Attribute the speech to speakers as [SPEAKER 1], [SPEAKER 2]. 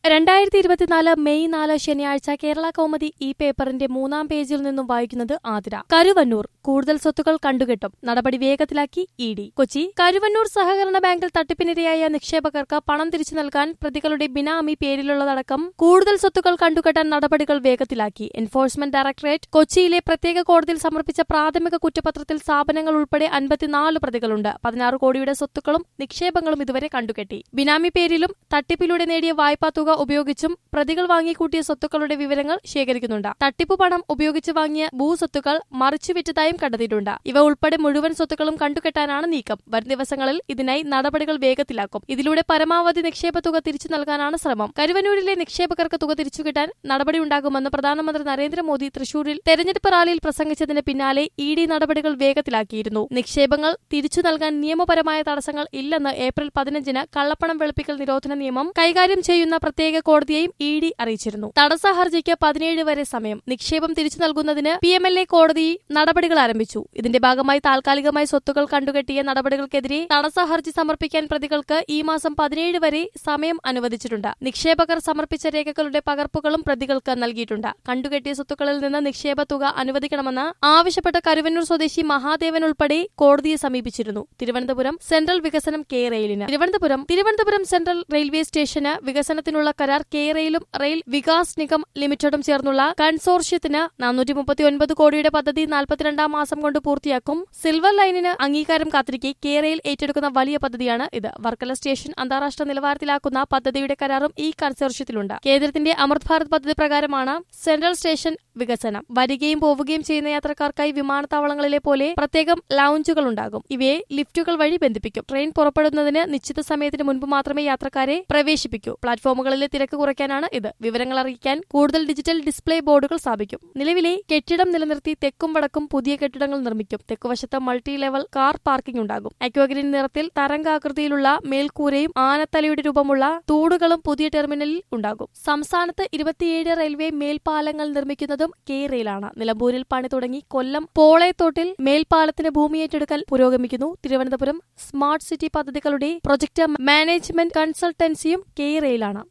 [SPEAKER 1] 2024 May 4 ശനിയാഴ്ച കേരള കൗമുദി ഈ പേപ്പറിന്റെ 3-ാം പേജിൽ നിന്നും വായിക്കുന്നത് ആതിര. കരുവന്നൂർ കൂടുതൽ സ്വത്തുക്കൾ കണ്ടുകെട്ടും, നടപടി വേഗത്തിലാക്കി ഇ.ഡി. കൊച്ചി. കരുവന്നൂർ സഹകരണ ബാങ്കിൽ തട്ടിപ്പിനിരയായ നിക്ഷേപകർക്ക് പണം തിരിച്ചു നൽകാൻ പ്രതികളുടെ ബിനാമി പേരിലുള്ളതടക്കം കൂടുതൽ സ്വത്തുക്കൾ കണ്ടുകെട്ടാൻ നടപടികൾ വേഗത്തിലാക്കി. എൻഫോഴ്സ്മെന്റ് ഡയറക്ടറേറ്റ് കൊച്ചിയിലെ പ്രത്യേക കോടതിയിൽ സമർപ്പിച്ച പ്രാഥമിക കുറ്റപത്രത്തിൽ സ്ഥാപനങ്ങൾ ഉൾപ്പെടെ 54 പ്രതികളുണ്ട്. 16 കോടിയുടെ സ്വത്തുക്കളും നിക്ഷേപങ്ങളും ഇതുവരെ കണ്ടുകെട്ടി. ബിനാമി പേരിലും തട്ടിപ്പിലൂടെ നേടിയ വായ്പാ തുക ഉപയോഗിച്ചും പ്രതികൾ വാങ്ങിക്കൂട്ടിയ സ്വത്തുക്കളുടെ വിവരങ്ങൾ ശേഖരിക്കുന്നുണ്ട്. തട്ടിപ്പു പണം ഉപയോഗിച്ച് വാങ്ങിയ ഭൂസ്വത്തുക്കൾ മറിച്ചുവിറ്റതായും കണ്ടെത്തിയിട്ടുണ്ട്. ഇവ ഉൾപ്പെടെ മുഴുവൻ സ്വത്തുക്കളും കണ്ടുകെട്ടാനാണ് നീക്കം. വരും ദിവസങ്ങളിൽ ഇതിനായി നടപടികൾ വേഗത്തിലാക്കും. ഇതിലൂടെ പരമാവധി നിക്ഷേപ തുക തിരിച്ചു നൽകാനാണ് ശ്രമം. കരുവന്നൂരിലെ നിക്ഷേപകർക്ക് തുക തിരിച്ചുകിട്ടാൻ നടപടിയുണ്ടാകുമെന്ന് പ്രധാനമന്ത്രി നരേന്ദ്രമോദി തൃശൂരിൽ തെരഞ്ഞെടുപ്പ് റാലിയിൽ പ്രസംഗിച്ചതിന് പിന്നാലെ ഇ.ഡി. നടപടികൾ വേഗത്തിലാക്കിയിരുന്നു. നിക്ഷേപങ്ങൾ തിരിച്ചു നൽകാൻ നിയമപരമായ തടസ്സങ്ങൾ ഇല്ലെന്ന് ഏപ്രിൽ 15-ന് കള്ളപ്പണം വെളുപ്പിക്കൽ നിരോധന നിയമം കൈകാര്യം ചെയ്യുന്ന പ്രത്യേക കോടതിയെയും ഇ.ഡി. അറിയിച്ചിരുന്നു. തടസ്സ ഹർജിക്ക് 17 വരെ സമയം. നിക്ഷേപം തിരിച്ചു നൽകുന്നതിന് PMLA കോടതി നടപടികൾ ആരംഭിച്ചു. ഇതിന്റെ ഭാഗമായി താൽക്കാലികമായി സ്വത്തുക്കൾ കണ്ടുകെട്ടിയ നടപടികൾക്കെതിരെ തടസ്സ ഹർജി സമർപ്പിക്കാൻ പ്രതികൾക്ക് ഈ മാസം 17 വരെ സമയം അനുവദിച്ചിട്ടുണ്ട്. നിക്ഷേപകർ സമർപ്പിച്ച രേഖകളുടെ പകർപ്പുകളും പ്രതികൾക്ക് നൽകിയിട്ടുണ്ട്. കണ്ടുകെട്ടിയ സ്വത്തുക്കളിൽ നിന്ന് നിക്ഷേപ തുക അനുവദിക്കണമെന്ന് ആവശ്യപ്പെട്ട കരുവന്നൂർ സ്വദേശി മഹാദേവൻ ഉൾപ്പെടെ കോടതിയെ സമീപിച്ചിരുന്നു. തിരുവനന്തപുരം സെൻട്രൽ വികസനം കെ റെയിലിന്. തിരുവനന്തപുരം സെൻട്രൽ റെയിൽവേ സ്റ്റേഷന് വികസനത്തിനുള്ള കരാർ കെ റെയിലും റെയിൽ വികാസ് നിഗം ലിമിറ്റഡും ചേർന്നുള്ള കൺസോർഷ്യത്തിന് 439 കോടിയുടെ പദ്ധതി 42-ാം മാസം കൊണ്ട് പൂർത്തിയാക്കും. സിൽവർ ലൈനിന് അംഗീകാരം കാത്തിരിക്കെ കെ റെയിൽ ഏറ്റെടുക്കുന്ന വലിയ പദ്ധതിയാണ് ഇത്. വർക്കല സ്റ്റേഷൻ അന്താരാഷ്ട്ര നിലവാരത്തിലാക്കുന്ന പദ്ധതിയുടെ കരാറും ഈ കൺസോർഷ്യത്തിലുണ്ട്. കേന്ദ്രത്തിന്റെ അമൃത് ഭാരത് പദ്ധതി പ്രകാരമാണ് സെൻട്രൽ സ്റ്റേഷൻ വികസനം. വരികയും പോവുകയും ചെയ്യുന്ന യാത്രക്കാർക്കായി വിമാനത്താവളങ്ങളിലെ പോലെ പ്രത്യേകം ലൌഞ്ചുകൾ ഉണ്ടാകും. ഇവയെ ലിഫ്റ്റുകൾ വഴി ബന്ധിപ്പിക്കും. ട്രെയിൻ പുറപ്പെടുന്നതിന് നിശ്ചിത സമയത്തിന് മുൻപ് മാത്രമേ യാത്രക്കാരെ പ്രവേശിപ്പിക്കൂ. പ്ലാറ്റ്ഫോമുകളിലെ തിരക്ക് കുറയ്ക്കാനാണ് ഇത്. വിവരങ്ങൾ അറിയിക്കാൻ കൂടുതൽ ഡിജിറ്റൽ ഡിസ്പ്ലേ ബോർഡുകൾ സ്ഥാപിക്കും. നിലവിലെ കെട്ടിടം നിലനിർത്തി തെക്കും വടക്കും പുതിയ കെട്ടിടങ്ങൾ നിർമ്മിക്കും. തെക്കുവശത്ത് മൾട്ടി ലെവൽ കാർ പാർക്കിംഗ് ഉണ്ടാകും. അക്വാഗ്രീൻ നിറത്തിൽ തരംഗാകൃതിയിലുള്ള മേൽക്കൂരയും ആനത്തലയുടെ രൂപമുള്ള തൂണുകളും പുതിയ ടെർമിനലിൽ ഉണ്ടാകും. സംസ്ഥാനത്ത് 27 റെയിൽവേ മേൽപ്പാലങ്ങൾ നിർമ്മിക്കുന്നതും കെ റെയിലാണ്. നിലമ്പൂരിൽ പണി തുടങ്ങി. കൊല്ലം പോളയത്തോട്ടിൽ മേൽപ്പാലത്തിന് ഭൂമി ഏറ്റെടുക്കൽ പുരോഗമിക്കുന്നു. തിരുവനന്തപുരം സ്മാർട്ട് സിറ്റി പദ്ധതികളുടെ പ്രൊജക്ട് മാനേജ്മെന്റ് കൺസൾട്ടൻസിയും കെ റെയിലാണ്.